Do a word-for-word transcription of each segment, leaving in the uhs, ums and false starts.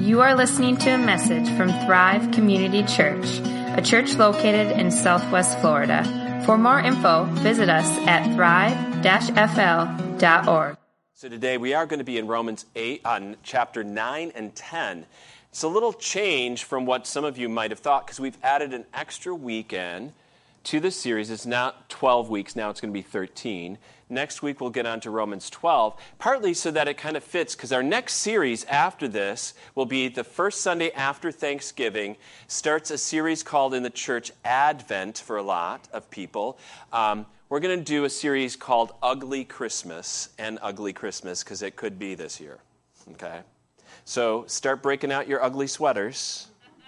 You are listening to a message from Thrive Community Church, a church located in Southwest Florida. For more info, visit us at thrive dash f l dot org. So today we are going to be in Romans eight, on chapter nine and ten. It's a little change from what some of you might have thought, because we've added an extra weekend to this series. It's not twelve weeks, now it's going to be thirteen. Next week we'll get on to Romans twelve, partly so that it kind of fits, because our next series after this will be the first Sunday after Thanksgiving. Starts a series called in the church Advent for a lot of people. Um, we're going to do a series called Ugly Christmas and Ugly Christmas, because it could be this year. Okay, so start breaking out your ugly sweaters.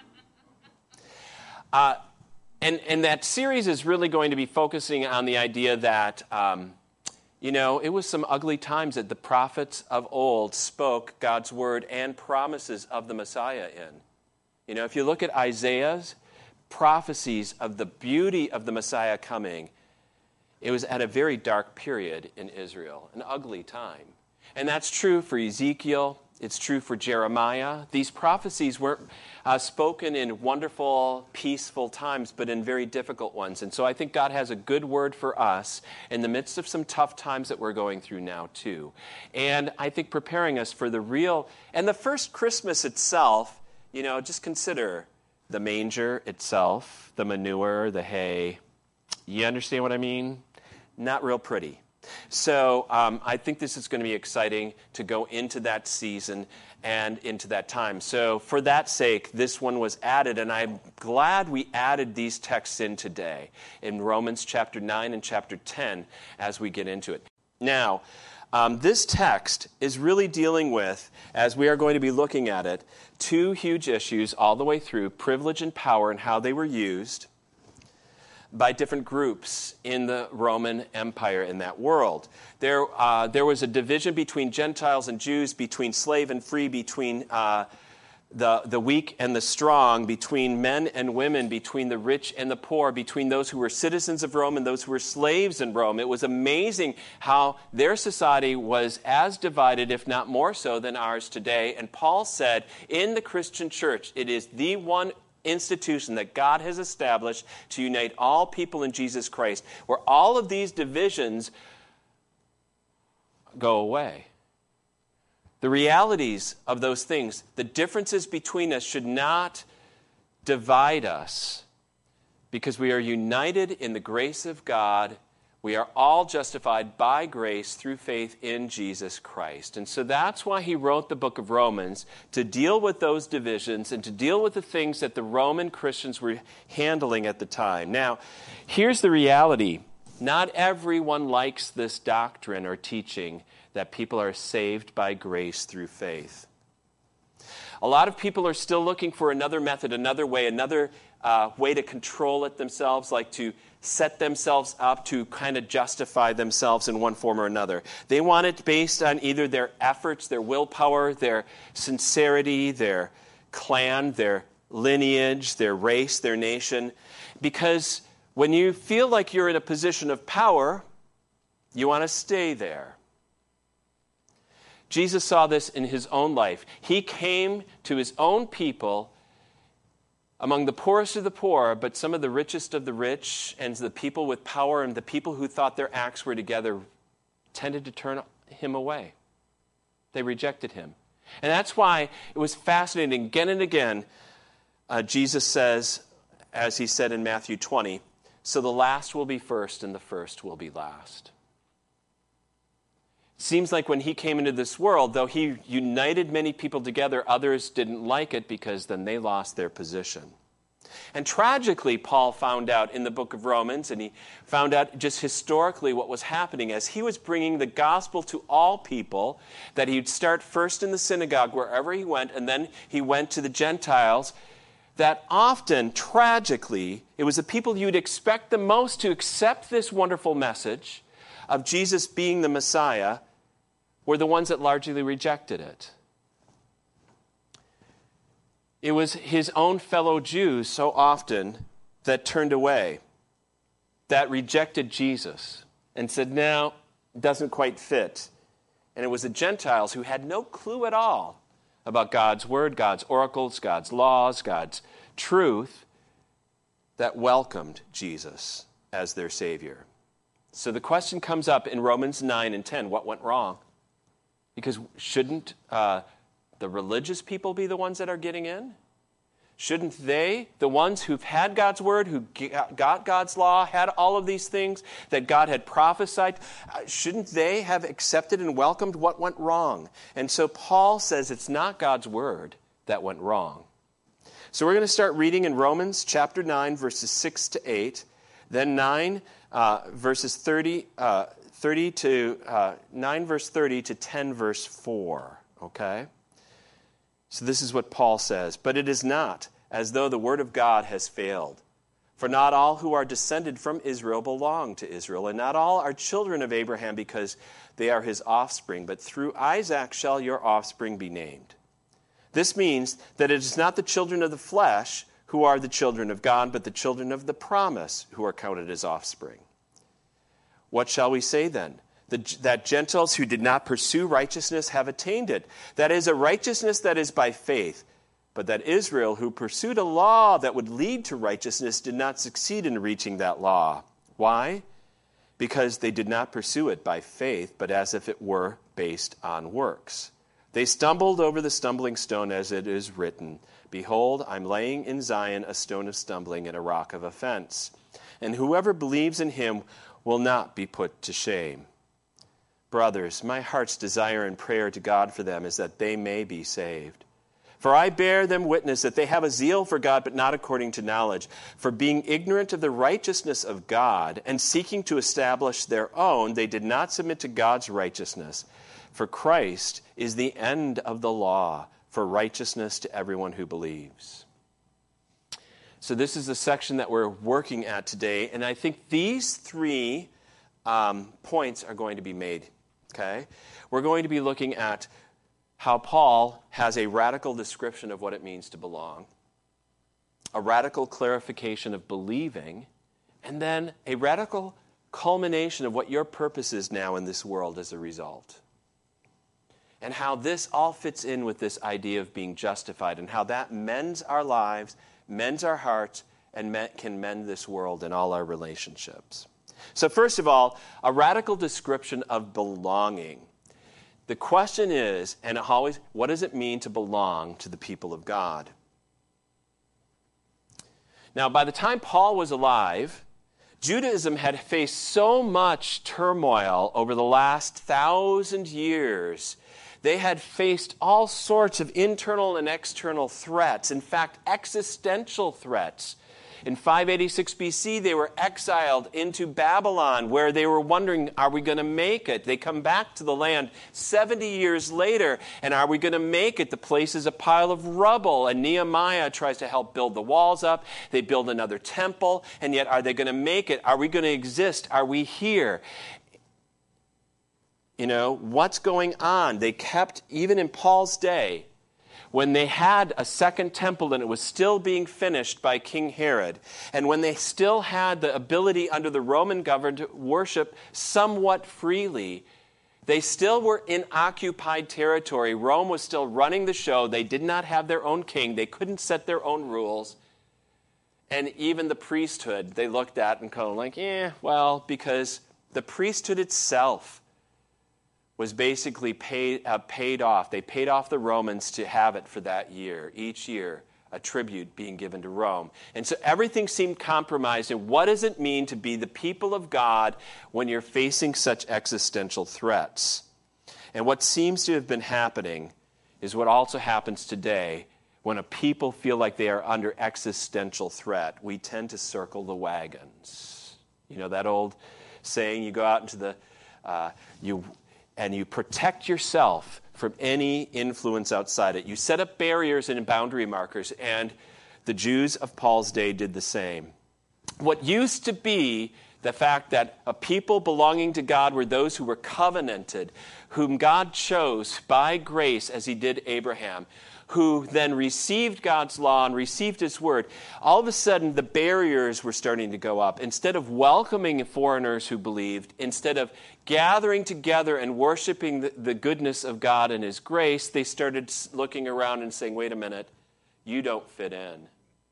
Uh, and, and that series is really going to be focusing on the idea that um, You know, it was some ugly times that the prophets of old spoke God's word and promises of the Messiah in. You know, if you look at Isaiah's prophecies of the beauty of the Messiah coming, it was at a very dark period in Israel, an ugly time. And that's true for Ezekiel. It's true for Jeremiah. These prophecies weren't uh, spoken in wonderful, peaceful times, but in very difficult ones. And so I think God has a good word for us in the midst of some tough times that we're going through now, too. And I think preparing us for the real, and the first Christmas itself, you know, just consider the manger itself, the manure, the hay. You understand what I mean? Not real pretty. So um, I think this is going to be exciting to go into that season and into that time. So for that sake, this one was added, and I'm glad we added these texts in today in Romans chapter nine and chapter ten as we get into it. Now, um, this text is really dealing with, as we are going to be looking at it, two huge issues all the way through: privilege and power and how they were used by different groups in the Roman Empire in that world. There, uh, there was a division between Gentiles and Jews, between slave and free, between uh, the, the weak and the strong, between men and women, between the rich and the poor, between those who were citizens of Rome and those who were slaves in Rome. It was amazing how their society was as divided, if not more so, than ours today. And Paul said, in the Christian church, it is the one institution that God has established to unite all people in Jesus Christ, where all of these divisions go away. The realities of those things, the differences between us, should not divide us, because we are united in the grace of God. We are all justified by grace through faith in Jesus Christ. And so that's why he wrote the book of Romans, to deal with those divisions and to deal with the things that the Roman Christians were handling at the time. Now, here's the reality. Not everyone likes this doctrine or teaching that people are saved by grace through faith. A lot of people are still looking for another method, another way, another uh, way to control it themselves, like to set themselves up to kind of justify themselves in one form or another. They want it based on either their efforts, their willpower, their sincerity, their clan, their lineage, their race, their nation. Because when you feel like you're in a position of power, you want to stay there. Jesus saw this in his own life. He came to his own people, among the poorest of the poor, but some of the richest of the rich, and the people with power and the people who thought their acts were together tended to turn him away. They rejected him. And that's why it was fascinating. Again and again, uh, Jesus says, as he said in Matthew twenty, so the last will be first and the first will be last. Seems like when he came into this world, though he united many people together, others didn't like it, because then they lost their position. And tragically, Paul found out in the book of Romans, and he found out just historically what was happening as he was bringing the gospel to all people, that he'd start first in the synagogue wherever he went, and then he went to the Gentiles, that often, tragically, it was the people you'd expect the most to accept this wonderful message of Jesus being the Messiah were the ones that largely rejected it. It was his own fellow Jews so often that turned away, that rejected Jesus and said, no, it doesn't quite fit. And it was the Gentiles who had no clue at all about God's word, God's oracles, God's laws, God's truth, that welcomed Jesus as their Savior. So the question comes up in Romans nine and ten, what went wrong? Because shouldn't uh, the religious people be the ones that are getting in? Shouldn't they, the ones who've had God's word, who got God's law, had all of these things that God had prophesied, shouldn't they have accepted and welcomed what went wrong? And so Paul says it's not God's word that went wrong. So we're going to start reading in Romans chapter nine, verses six to eight, then nine, uh, verses thirty, uh, thirty to, uh, nine verse thirty to ten verse four, okay? So this is what Paul says, but it is not as though the word of God has failed. For not all who are descended from Israel belong to Israel, and not all are children of Abraham because they are his offspring, but through Isaac shall your offspring be named. This means that it is not the children of the flesh who are the children of God, but the children of the promise who are counted as offspring. What shall we say then? That Gentiles who did not pursue righteousness have attained it. That is a righteousness that is by faith. But that Israel, who pursued a law that would lead to righteousness, did not succeed in reaching that law. Why? Because they did not pursue it by faith, but as if it were based on works. They stumbled over the stumbling stone, as it is written, Behold, I'm laying in Zion a stone of stumbling and a rock of offense. And whoever believes in him will not be put to shame. Brothers, my heart's desire and prayer to God for them is that they may be saved. For I bear them witness that they have a zeal for God, but not according to knowledge. For being ignorant of the righteousness of God and seeking to establish their own, they did not submit to God's righteousness. For Christ is the end of the law for righteousness to everyone who believes. So this is the section that we're working at today, and I think these three um, points are going to be made. Okay, we're going to be looking at how Paul has a radical description of what it means to belong, a radical clarification of believing, and then a radical culmination of what your purpose is now in this world as a result. And how this all fits in with this idea of being justified, and how that mends our lives, mends our hearts, and can mend this world and all our relationships. So first of all, a radical description of belonging. The question is, and always, what does it mean to belong to the people of God? Now, by the time Paul was alive, Judaism had faced so much turmoil over the last thousand years. They had faced all sorts of internal and external threats, in fact, existential threats. In five eighty-six B C, they were exiled into Babylon, where they were wondering, are we going to make it? They come back to the land seventy years later, and are we going to make it? The place is a pile of rubble, and Nehemiah tries to help build the walls up. They build another temple, and yet are they going to make it? Are we going to exist? Are we here? You know, what's going on? They kept, even in Paul's day, when they had a second temple and it was still being finished by King Herod, and when they still had the ability under the Roman government to worship somewhat freely, they still were in occupied territory. Rome was still running the show. They did not have their own king. They couldn't set their own rules. And even the priesthood, they looked at and kind of like, eh, well, because the priesthood itself was basically paid, uh, paid off. They paid off the Romans to have it for that year. Each year, a tribute being given to Rome. And so everything seemed compromised. And what does it mean to be the people of God when you're facing such existential threats? And what seems to have been happening is what also happens today when a people feel like they are under existential threat. We tend to circle the wagons. You know that old saying, you go out into the... Uh, you. And you protect yourself from any influence outside it. You set up barriers and boundary markers, and the Jews of Paul's day did the same. What used to be the fact that a people belonging to God were those who were covenanted, whom God chose by grace as he did Abraham, who then received God's law and received his word, all of a sudden the barriers were starting to go up. Instead of welcoming foreigners who believed, instead of gathering together and worshiping the, the goodness of God and his grace, they started looking around and saying, wait a minute, you don't fit in.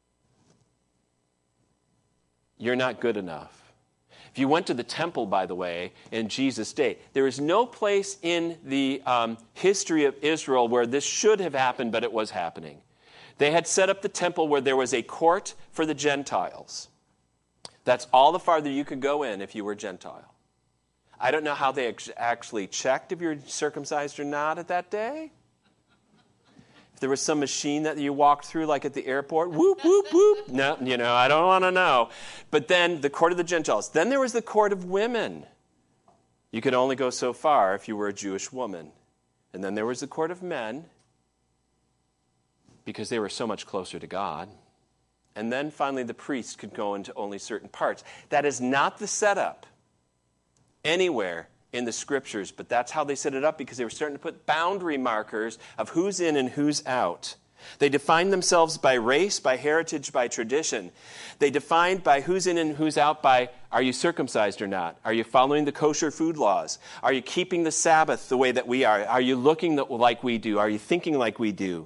You're not good enough. If you went to the temple, by the way, in Jesus' day, there is no place in the um, history of Israel where this should have happened, but it was happening. They had set up the temple where there was a court for the Gentiles. That's all the farther you could go in if you were Gentile. I don't know how they actually checked if you're circumcised or not at that day. There was some machine that you walked through like at the airport. Whoop, whoop, whoop. No, you know, I don't want to know. But then the court of the Gentiles. Then there was the court of women. You could only go so far if you were a Jewish woman. And then there was the court of men because they were so much closer to God. And then finally the priests could go into only certain parts. That is not the setup anywhere in the scriptures, but that's how they set it up because they were starting to put boundary markers of who's in and who's out. They defined themselves by race, by heritage, by tradition. They defined by who's in and who's out by, are you circumcised or not? Are you following the kosher food laws? Are you keeping the Sabbath the way that we are? Are you looking like we do? Are you thinking like we do?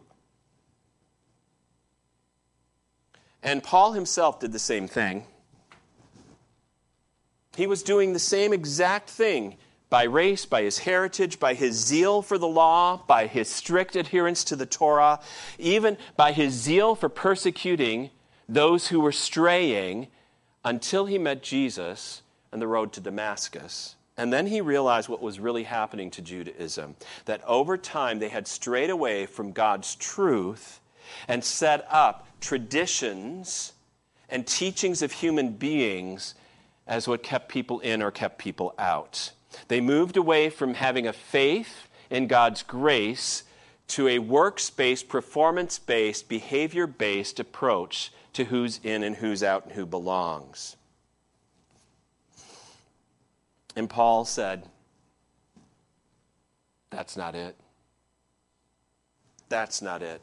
And Paul himself did the same thing. He was doing the same exact thing. By race, by his heritage, by his zeal for the law, by his strict adherence to the Torah, even by his zeal for persecuting those who were straying until he met Jesus on the road to Damascus. And then he realized what was really happening to Judaism, that over time they had strayed away from God's truth and set up traditions and teachings of human beings as what kept people in or kept people out. They moved away from having a faith in God's grace to a works-based, performance-based, behavior-based approach to who's in and who's out and who belongs. And Paul said, that's not it. That's not it.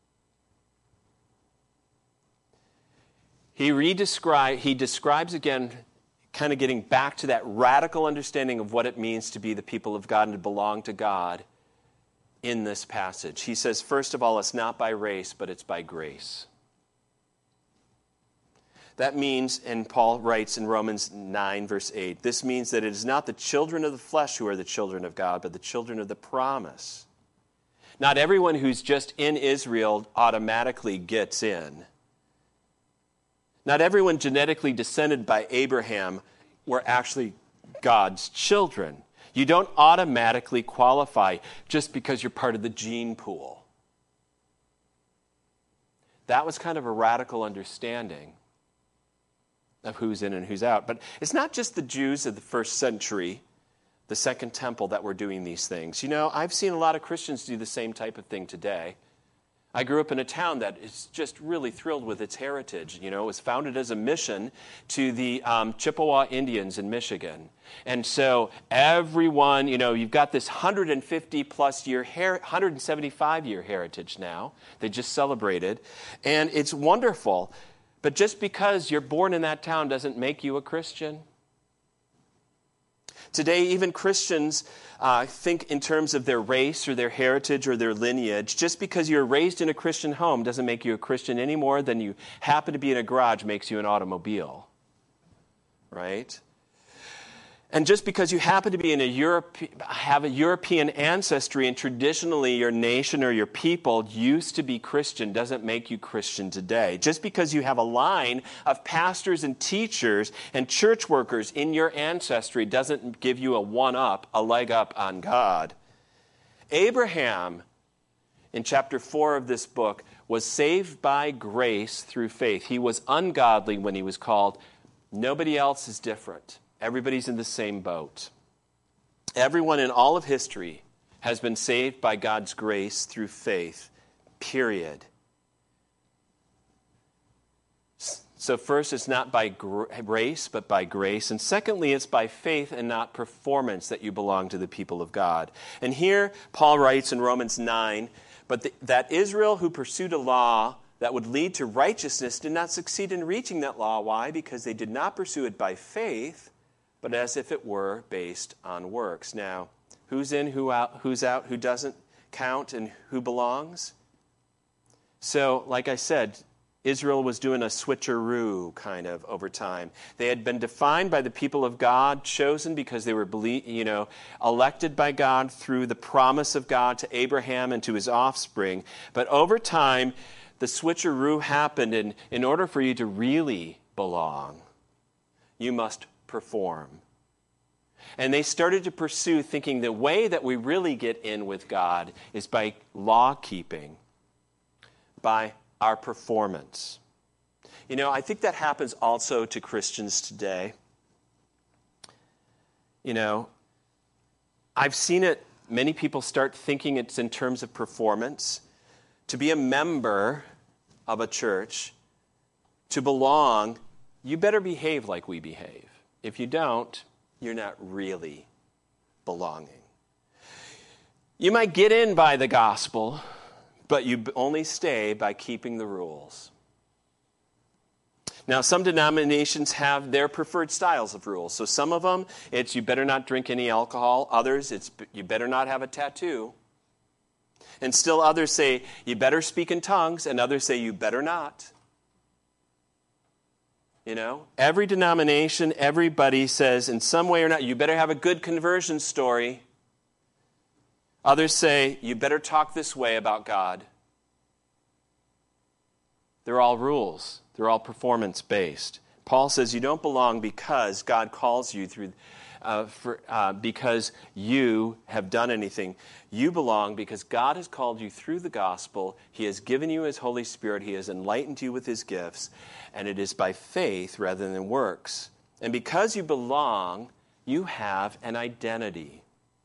He redescribe, he describes again, kind of getting back to that radical understanding of what it means to be the people of God and to belong to God in this passage. He says, first of all, it's not by race, but it's by grace. That means, and Paul writes in Romans nine, verse eight, this means that it is not the children of the flesh who are the children of God, but the children of the promise. Not everyone who's just in Israel automatically gets in. Not everyone genetically descended by Abraham were actually God's children. You don't automatically qualify just because you're part of the gene pool. That was kind of a radical understanding of who's in and who's out. But it's not just the Jews of the first century, the Second Temple, that were doing these things. You know, I've seen a lot of Christians do the same type of thing today. I grew up in a town that is just really thrilled with its heritage. You know, it was founded as a mission to the um, Chippewa Indians in Michigan. And so everyone, you know, you've got this one hundred fifty plus year, one hundred seventy-five year heritage now. They just celebrated. And it's wonderful. But just because you're born in that town doesn't make you a Christian. Today, even Christians uh, think in terms of their race or their heritage or their lineage. Just because you're raised in a Christian home doesn't make you a Christian any more than you happen to be in a garage makes you an automobile. Right? And just because you happen to be in a Europe, have a European ancestry and traditionally your nation or your people used to be Christian doesn't make you Christian today. Just because you have a line of pastors and teachers and church workers in your ancestry doesn't give you a one-up, a leg up on God. Abraham, in chapter four of this book, was saved by grace through faith. He was ungodly when he was called. Nobody else is different. Everybody's in the same boat. Everyone in all of history has been saved by God's grace through faith, period. So first, it's not by grace, but by grace. And secondly, it's by faith and not performance that you belong to the people of God. And here, Paul writes in Romans nine, But the, that Israel who pursued a law that would lead to righteousness did not succeed in reaching that law. Why? Because they did not pursue it by faith, but as if it were based on works. Now, who's in, who out, who's out, who doesn't count, and who belongs? So, like I said, Israel was doing a switcheroo kind of over time. They had been defined by the people of God, chosen because they were, you know, elected by God through the promise of God to Abraham and to his offspring. But over time, the switcheroo happened, and in order for you to really belong, you must perform. And they started to pursue thinking the way that we really get in with God is by law keeping, by our performance. You know, I think that happens also to Christians today. You know, I've seen it, many people start thinking it's in terms of performance. To be a member of a church, to belong, you better behave like we behave. If you don't, you're not really belonging. You might get in by the gospel, but you only stay by keeping the rules. Now, some denominations have their preferred styles of rules. So some of them, it's you better not drink any alcohol. Others, it's you better not have a tattoo. And still others say you better speak in tongues, and others say you better not. You know, every denomination, everybody says in some way or not, you better have a good conversion story. Others say, you better talk this way about God. They're all rules. They're all performance-based. Paul says you don't belong because God calls you through, uh, for, uh, because you have done anything. You belong because God has called you through the gospel. He has given you his Holy Spirit. He has enlightened you with his gifts. And it is by faith rather than works. And because you belong, you have an identity.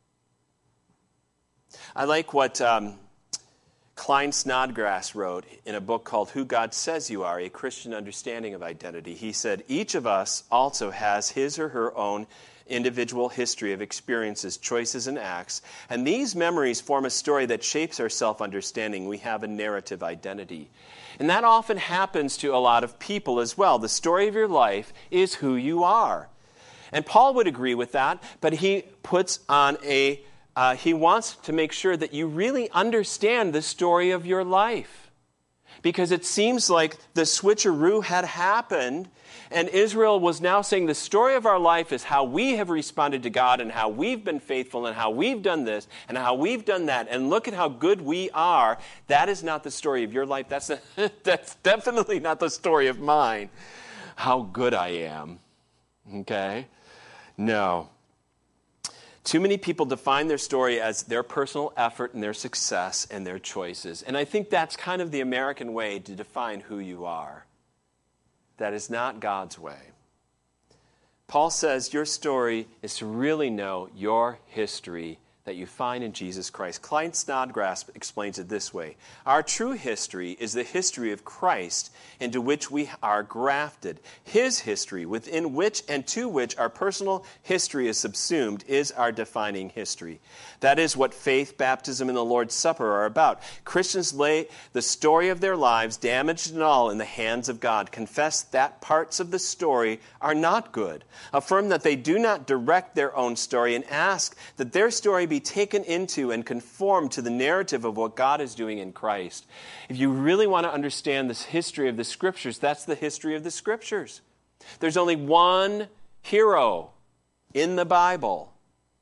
I like what um, Klein Snodgrass wrote in a book called Who God Says You Are, A Christian Understanding of Identity. He said, each of us also has his or her own individual history of experiences, choices, and acts. And these memories form a story that shapes our self-understanding. We have a narrative identity. And that often happens to a lot of people as well. The story of your life is who you are. And Paul would agree with that, but he puts on a Uh, he wants to make sure that you really understand the story of your life. Because it seems like the switcheroo had happened, and Israel was now saying the story of our life is how we have responded to God and how we've been faithful and how we've done this and how we've done that. And look at how good we are. That is not the story of your life. That's, a, that's definitely not the story of mine. How good I am. Okay? No. Too many people define their story as their personal effort and their success and their choices. And I think that's kind of the American way to define who you are. That is not God's way. Paul says your story is to really know your history that you find in Jesus Christ. Klein Snodgrass explains it this way. Our true history is the history of Christ into which we are grafted. His history, within which and to which our personal history is subsumed, is our defining history. That is what faith, baptism, and the Lord's Supper are about. Christians lay the story of their lives, damaged and all, in the hands of God. Confess that parts of the story are not good. Affirm that they do not direct their own story, and ask that their story be taken into and conformed to the narrative of what God is doing in Christ. If you really want to understand this history of the Scriptures, that's the history of the Scriptures. There's only one hero in the Bible.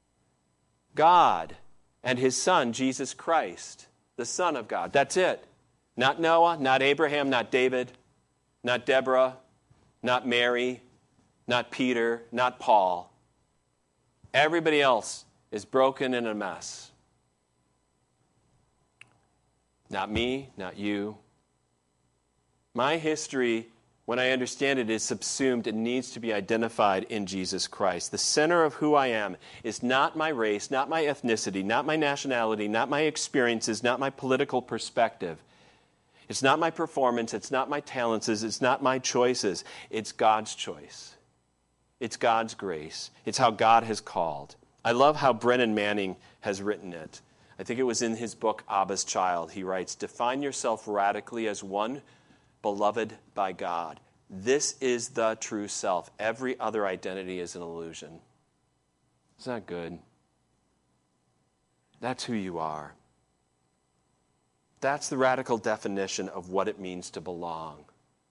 God and his Son, Jesus Christ, the Son of God. That's it. Not Noah, not Abraham, not David, not Deborah, not Mary, not Peter, not Paul. Everybody else is broken and a mess. Not me, not you. My history, when I understand it, is subsumed and needs to be identified in Jesus Christ. The center of who I am is not my race, not my ethnicity, not my nationality, not my experiences, not my political perspective. It's not my performance, it's not my talents, it's not my choices. It's God's choice. It's God's grace. It's how God has called. I love how Brennan Manning has written it. I think it was in his book, Abba's Child. He writes, define yourself radically as one beloved by God. This is the true self. Every other identity is an illusion. Isn't that good? That's who you are. That's the radical definition of what it means to belong.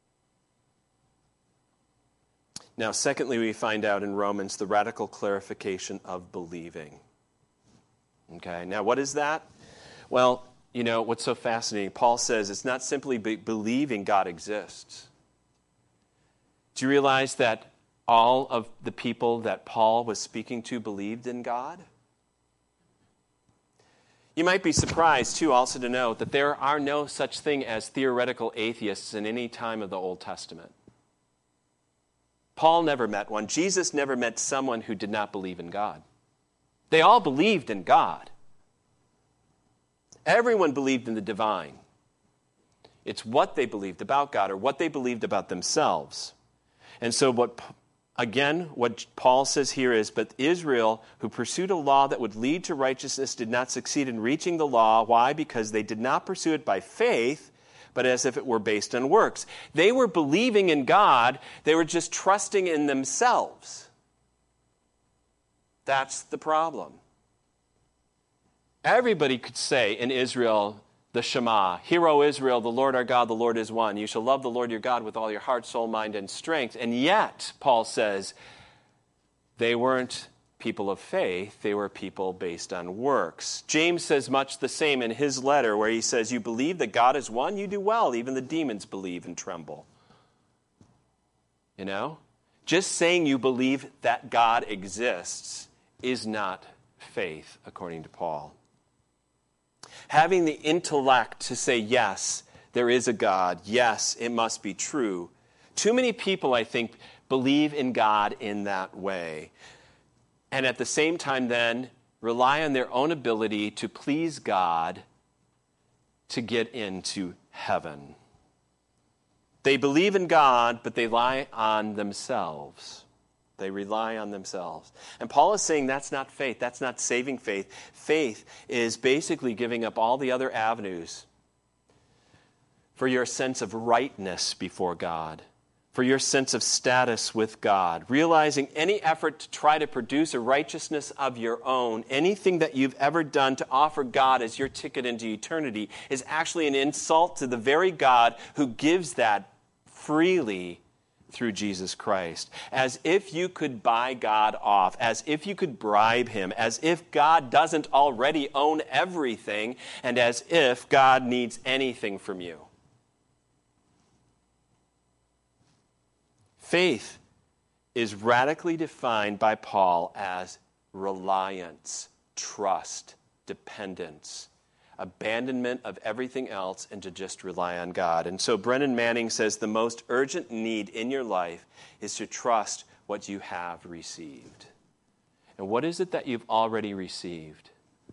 Now, secondly, we find out in Romans the radical clarification of believing. Okay, now what is that? Well, you know, what's so fascinating, Paul says it's not simply be- believing God exists. Do you realize that all of the people that Paul was speaking to believed in God? You might be surprised, too, also to know that there are no such thing as theoretical atheists in any time of the Old Testament. Paul never met one. Jesus never met someone who did not believe in God. They all believed in God. Everyone believed in the divine. It's what they believed about God or what they believed about themselves. And so what, again, what Paul says here is, but Israel, who pursued a law that would lead to righteousness, did not succeed in reaching the law. Why? Because they did not pursue it by faith, but as if it were based on works. They were believing in God. They were just trusting in themselves. That's the problem. Everybody could say in Israel, the Shema, Hear, O Israel, the Lord our God, the Lord is one. You shall love the Lord your God with all your heart, soul, mind, and strength. And yet, Paul says, they weren't people of faith. They were people based on works. James says much the same in his letter where he says, you believe that God is one, you do well. Even the demons believe and tremble. You know? Just saying you believe that God exists is not faith, according to Paul. Having the intellect to say, yes, there is a God. Yes, it must be true. Too many people, I think, believe in God in that way. And at the same time, then, rely on their own ability to please God to get into heaven. They believe in God, but they rely on themselves. They rely on themselves. And Paul is saying that's not faith. That's not saving faith. Faith is basically giving up all the other avenues for your sense of rightness before God, for your sense of status with God, realizing any effort to try to produce a righteousness of your own, anything that you've ever done to offer God as your ticket into eternity is actually an insult to the very God who gives that freely through Jesus Christ. As if you could buy God off, as if you could bribe him, as if God doesn't already own everything, and as if God needs anything from you. Faith is radically defined by Paul as reliance, trust, dependence, abandonment of everything else and to just rely on God. And so Brennan Manning says the most urgent need in your life is to trust what you have received. And what is it that you've already received?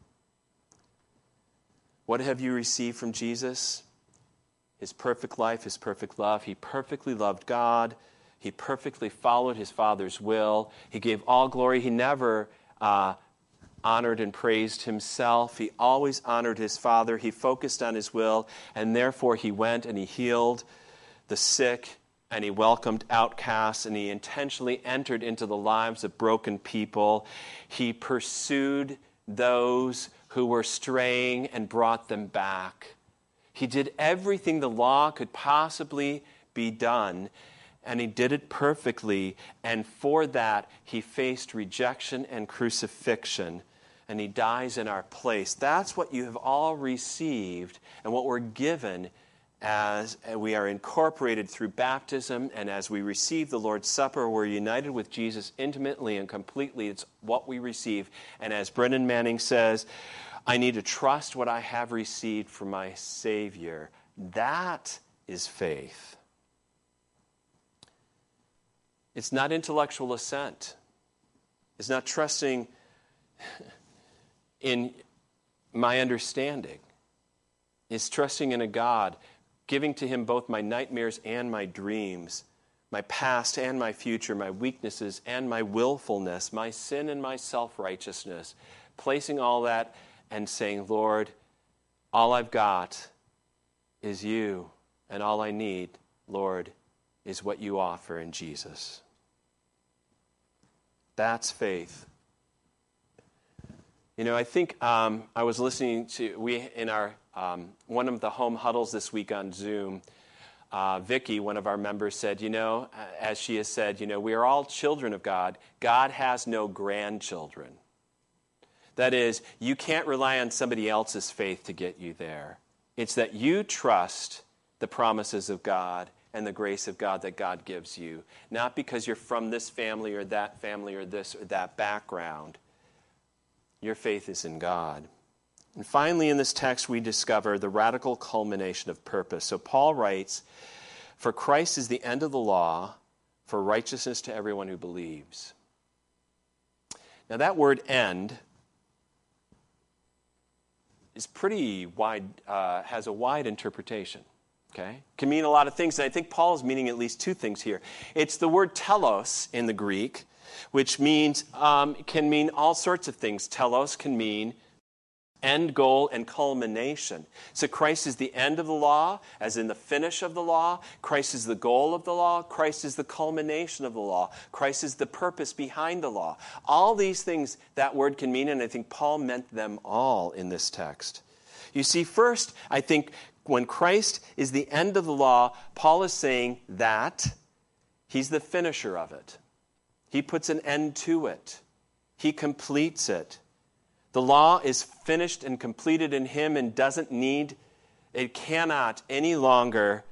What have you received from Jesus? His perfect life, his perfect love. He perfectly loved God. He perfectly followed his Father's will. He gave all glory. He never uh, honored and praised himself. He always honored his Father. He focused on his will, and therefore he went and he healed the sick, and he welcomed outcasts, and he intentionally entered into the lives of broken people. He pursued those who were straying and brought them back. He did everything the law could possibly be done, and he did it perfectly, and for that he faced rejection and crucifixion. And he dies in our place. That's what you have all received and what we're given as we are incorporated through baptism, and as we receive the Lord's Supper, we're united with Jesus intimately and completely. It's what we receive. And as Brennan Manning says, I need to trust what I have received from my Savior. That is faith. It's not intellectual assent. It's not trusting in my understanding. It's trusting in a God, giving to him both my nightmares and my dreams, my past and my future, my weaknesses and my willfulness, my sin and my self-righteousness, placing all that and saying, Lord, all I've got is you, and all I need, Lord, is what you offer in Jesus. That's faith. You know, I think um, I was listening to, we in our, um, one of the home huddles this week on Zoom, uh, Vicky, one of our members, said, you know, as she has said, you know, we are all children of God. God has no grandchildren. That is, you can't rely on somebody else's faith to get you there. It's that you trust the promises of God and the grace of God that God gives you, not because you're from this family or that family or this or that background. Your faith is in God. And finally, in this text, we discover the radical culmination of purpose. So Paul writes, for Christ is the end of the law, for righteousness to everyone who believes. Now that word end is pretty wide, uh, has a wide interpretation. Okay? Can mean a lot of things, and I think Paul is meaning at least two things here. It's the word telos in the Greek, which means um, can mean all sorts of things. Telos can mean end goal and culmination. So Christ is the end of the law, as in the finish of the law. Christ is the goal of the law. Christ is the culmination of the law. Christ is the purpose behind the law. All these things that word can mean, and I think Paul meant them all in this text. You see, first, I think when Christ is the end of the law, Paul is saying that he's the finisher of it. He puts an end to it. He completes it. The law is finished and completed in him and doesn't need, it cannot any longer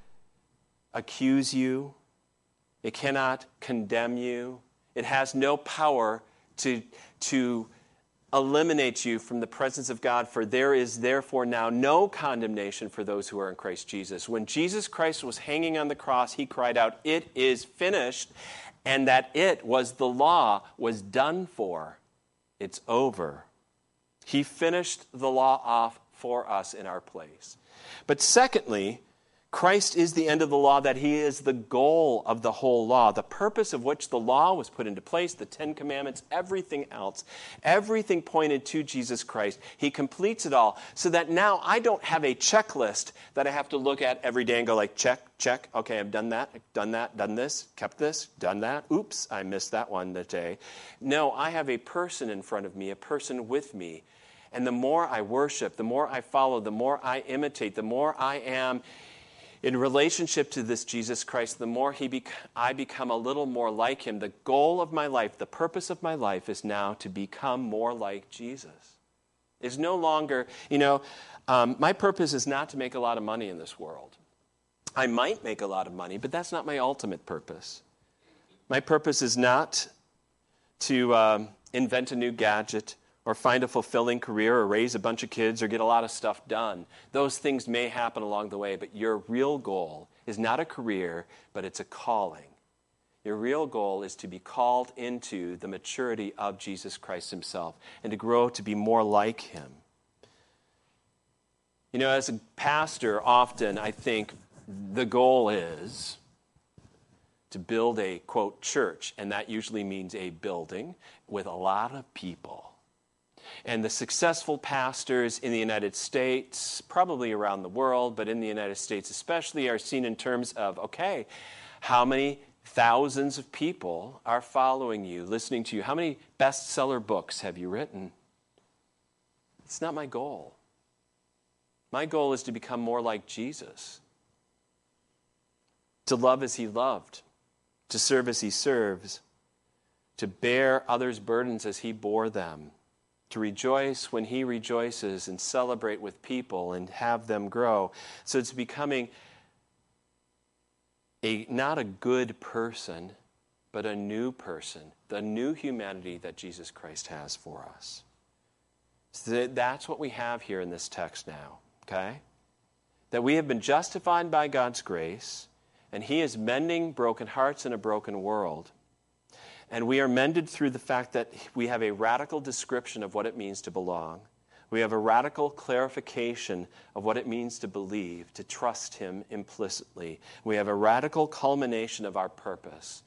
accuse you. It cannot condemn you. It has no power to, to eliminate you from the presence of God, for there is therefore now no condemnation for those who are in Christ Jesus. When Jesus Christ was hanging on the cross, he cried out, "It is finished," and that it was the law was done for. It's over. He finished the law off for us in our place. But secondly, Christ is the end of the law, that he is the goal of the whole law, the purpose of which the law was put into place, the Ten Commandments, everything else. Everything pointed to Jesus Christ. He completes it all so that now I don't have a checklist that I have to look at every day and go like, check, check, okay, I've done that, I've done that, done this, kept this, done that. Oops, I missed that one today. No, I have a person in front of me, a person with me. And the more I worship, the more I follow, the more I imitate, the more I am in relationship to this Jesus Christ, the more he bec- I become a little more like him. The goal of my life, the purpose of my life is now to become more like Jesus. It's no longer, you know, um, my purpose is not to make a lot of money in this world. I might make a lot of money, but that's not my ultimate purpose. My purpose is not to um, invent a new gadget or find a fulfilling career, or raise a bunch of kids, or get a lot of stuff done. Those things may happen along the way, but your real goal is not a career, but it's a calling. Your real goal is to be called into the maturity of Jesus Christ himself and to grow to be more like him. You know, as a pastor, often I think the goal is to build a, quote, church, and that usually means a building with a lot of people. And the successful pastors in the United States, probably around the world, but in the United States especially, are seen in terms of, okay, how many thousands of people are following you, listening to you? How many bestseller books have you written? It's not my goal. My goal is to become more like Jesus, to love as he loved, to serve as he serves, to bear others' burdens as he bore them, to rejoice when he rejoices and celebrate with people and have them grow. So it's becoming a not a good person, but a new person, the new humanity that Jesus Christ has for us. So that's what we have here in this text now, okay? That we have been justified by God's grace, and he is mending broken hearts in a broken world. And we are mended through the fact that we have a radical description of what it means to belong. We have a radical clarification of what it means to believe, to trust him implicitly. We have a radical culmination of our purpose,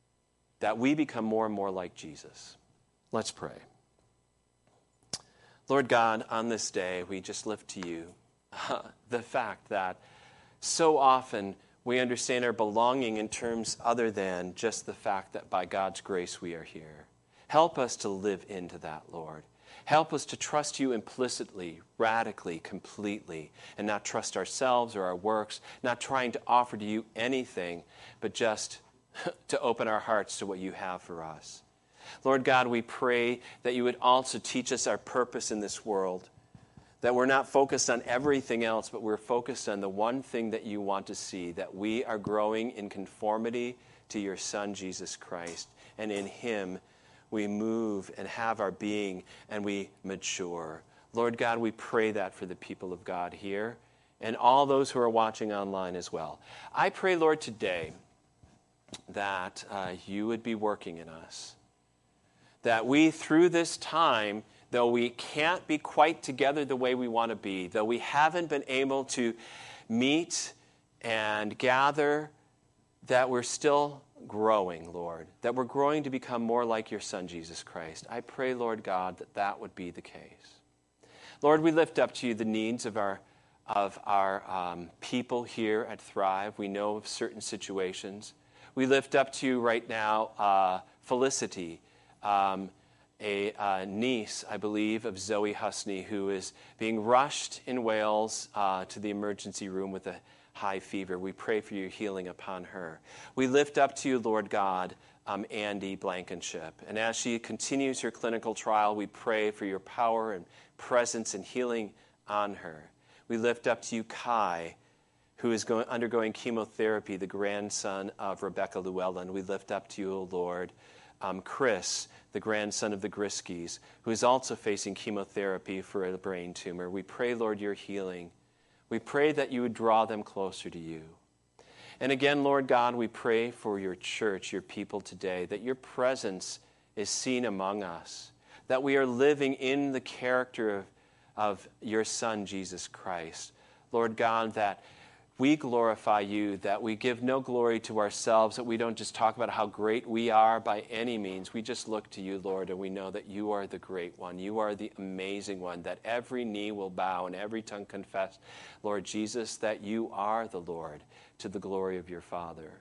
that we become more and more like Jesus. Let's pray. Lord God, on this day, we just lift to you uh, the fact that so often we understand our belonging in terms other than just the fact that by God's grace we are here. Help us to live into that, Lord. Help us to trust you implicitly, radically, completely, and not trust ourselves or our works, not trying to offer to you anything, but just to open our hearts to what you have for us. Lord God, we pray that you would also teach us our purpose in this world, that we're not focused on everything else, but we're focused on the one thing that you want to see, that we are growing in conformity to your Son, Jesus Christ, and in him we move and have our being and we mature. Lord God, we pray that for the people of God here and all those who are watching online as well. I pray, Lord, today that uh, you would be working in us, that we, through this time, though we can't be quite together the way we want to be, though we haven't been able to meet and gather, that we're still growing, Lord, that we're growing to become more like your Son, Jesus Christ. I pray, Lord God, that that would be the case. Lord, we lift up to you the needs of our of our um, people here at Thrive. We know of certain situations. We lift up to you right now uh, Felicity, um, a uh, niece, I believe, of Zoe Husney, who is being rushed in Wales uh, to the emergency room with a high fever. We pray for your healing upon her. We lift up to you, Lord God, um, Andy Blankenship. And as she continues her clinical trial, we pray for your power and presence and healing on her. We lift up to you Kai, who is going, undergoing chemotherapy, the grandson of Rebecca Llewellyn. We lift up to you, O Lord, um, Chris, the grandson of the Griskis, who is also facing chemotherapy for a brain tumor. We pray, Lord, your healing. We pray that you would draw them closer to you. And again, Lord God, we pray for your church, your people today, that your presence is seen among us, that we are living in the character of, of your Son, Jesus Christ. Lord God, that we glorify you, that we give no glory to ourselves, that we don't just talk about how great we are by any means. We just look to you, Lord, and we know that you are the great one. You are the amazing one, that every knee will bow and every tongue confess, Lord Jesus, that you are the Lord, to the glory of your Father.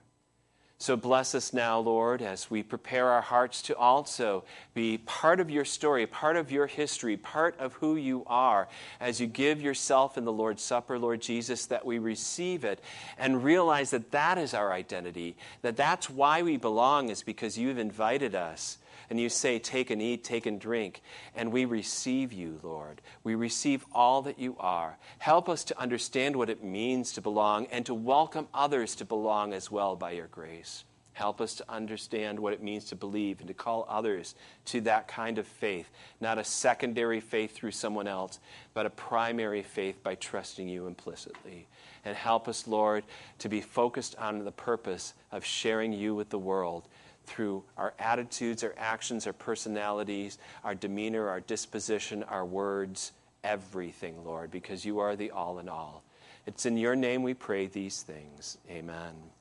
So bless us now, Lord, as we prepare our hearts to also be part of your story, part of your history, part of who you are, as you give yourself in the Lord's Supper, Lord Jesus, that we receive it and realize that that is our identity, that that's why we belong, is because you've invited us. And you say, take and eat, take and drink. And we receive you, Lord. We receive all that you are. Help us to understand what it means to belong and to welcome others to belong as well by your grace. Help us to understand what it means to believe and to call others to that kind of faith, not a secondary faith through someone else, but a primary faith by trusting you implicitly. And help us, Lord, to be focused on the purpose of sharing you with the world, through our attitudes, our actions, our personalities, our demeanor, our disposition, our words, everything, Lord, because you are the all in all. It's in your name we pray these things. Amen.